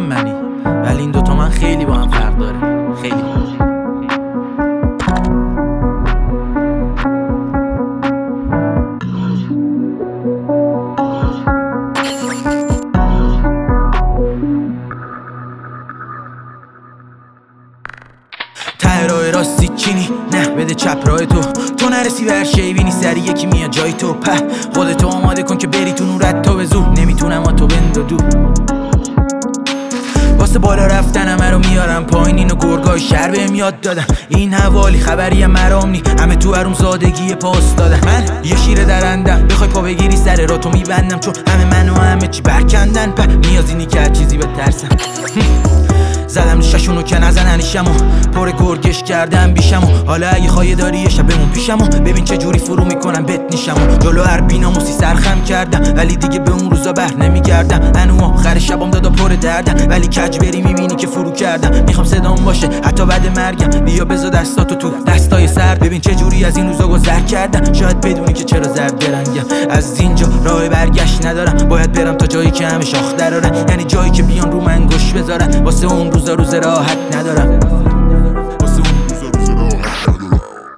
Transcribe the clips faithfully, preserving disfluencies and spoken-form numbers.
هم منی، ولی این دوتا من خیلی با هم فرق داره، خیلی. ته راه راستی چینی نه بده چپ راه تو، تو نرسی به هر شی بینی سری یکی میاد جای تو. په خودتو آماده کن که بری تو نورت تو به زور، نمیتونم تو بندادو واسه بالا رفتن همه رو میارم پایین، اینو گرگای شهر بهم یاد دادن. این حوالی خبری مرام نی، همه تو حروم زادگی پاس دادن. من یه شیر درندم، بخوای پا بگیری سر را تو میبندم، چون همه منو همه چی برکندن. په نیازی نی که هر چیزی بترسم زدم نششونو که نزننشمو، پر گرگش کردم بیشمو. حالا اگه خواهی داری یه شب بمون پیشمو، ببین چه جوری فرو میکنم بت نیشمو. جلو هر بیناموسی سرخم کردم، ولی دیگه به اون روزا بر نمیگردم. انو آخر شبام دادا پر دردم، ولی کج بری میبینی که فرو کردم. میخوام صدام باشه حتی بعد مرگم، بیا بذار دستاتو تو دستای سرد، ببین چه جوری از این روزا گذر کردم. شاید بدونی که چرا زرد درنگم، از اینجا راه برگشت ندارم. باید برم تا جایی که همه شاخ درارن، یعنی جایی که بیان رو من گوش بذارن. واسه اون روزا روز راحت ندارم، واسه اون روزا روز راحت ندارم.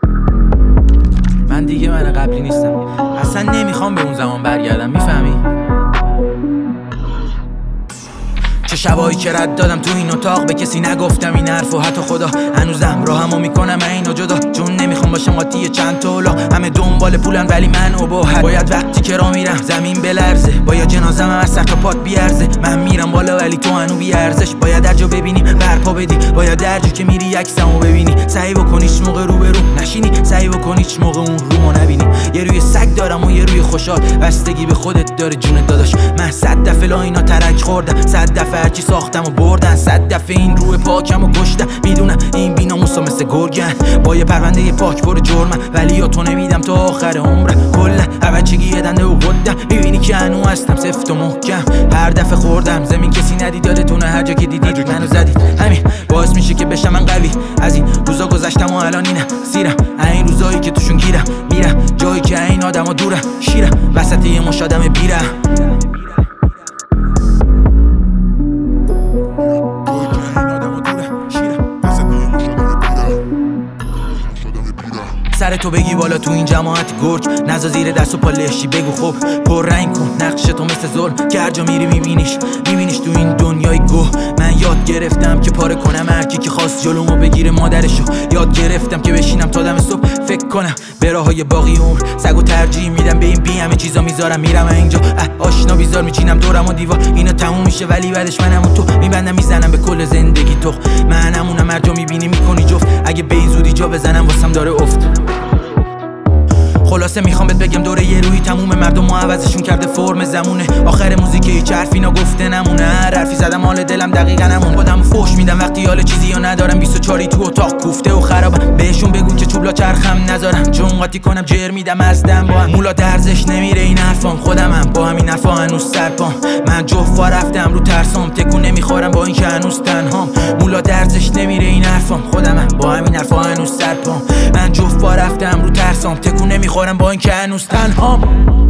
من دیگه من قبلی نیستم، اصلا نمیخوام به اون زمان برگردم، میفهمی؟ چه شبایی که رد دادم تو این اتاق، به کسی نگفتم این حرفو حتی خدا. هنوزم راهمو میکنم اینو جدا، چون نمیخوام باشم قاطی چند تولا. همه دنبال پولن ولی من اباحت، باید وقتی که راه میرم زمین بلرزه، باید جنازم از سر تا پات بیارزه. من میرم بالا ولی تو هنو بیارزش، باید در جا ببینی برپا بدی، باید در جا که میری یکسمو ببینی. سعی بکن هیچ موقع رو به رو نشینی، سعی بکن هیچ موقع اون رومو نبینی. یه روی سگ دارم و یه روی خوشحال، بستگی به خودت داره جون داداش. من صد دفعه لاینا ترک خوردم، صد دفعه هرچی ساختم و بردن، صد دفعه این روح پاکم و کشتم. میدونم این بیناموسا مثل گرگن، با یه پرونده پاک پر جرمم، ولی یا تو نمیدم تا آخر عمرم. کلا همچگی یه دنده و قدم، میبینی که هنو هستم سفت و محکم. هر دفعه خوردم زمین کسی ندید، یادتونه هر جا که دیدید منو زدید. همین باعث میشه که بشم من قوی، از این روزا گذشتم و الان اینم سیرم. این روزایی که توشون گیرم میرم جایی که این آدما دورم، شیرم وسط یه مش آدم بیرم. سر تو بگی بالا تو این جماعت گرگ، نزا زیر دست و پا لشی. بگو خب پر رنگ کن نقش تو مثل ظلم، که هر جا میری میبینیش میبینیش تو این دنیای گوه. من یاد گرفتم که پاره کنم هرکی که خواست جلومو بگیره مادرشو. یاد گرفتم که بشینم تا دم صبح فکر کنم به راههای باقی عمر. سگو ترجیح میدم به این بی، همه چیزا میذارم میرم اینجا. آشنا بیزار میچینم دورم و دیوار، اینا تموم میشه ولی بعدش منم و تو میبندم میزنم به کل زندگی تو. من همونم هر جا میبینی میکنی جفت، اگه به این زودی جا بزنم واسم داره افت. خلاصه میخوام بهت بگم دوره یه روی تموم مردم و عوضشون کرده فرم زمونه. آخر موزیک هیچ حرفی نگفته نمونه، هر حرفی زدم حال دلم دقیقا نمون. خودم فوش میدم وقتی حال چیزی یا ندارم، بیست و چهار تو اتاق کوفته و خرابم. بهشون بگو که چوبلا چرخم نذارم، چون قاطی کنم جر میدم از دم. با هم مولا درزش نمیره این حرفام، خودمم با همین حرفا هنوز سرپام. من جفا رفتم رو ترسام، تکون نمیخورم با این که هنوز تنهام. مولا درزش نمیره این حرفام، خودمم با همین حرفا هنوز سرپام. من جفا رفتم رو ترسام، تکون نمیخورم با این که هنوز تنهام.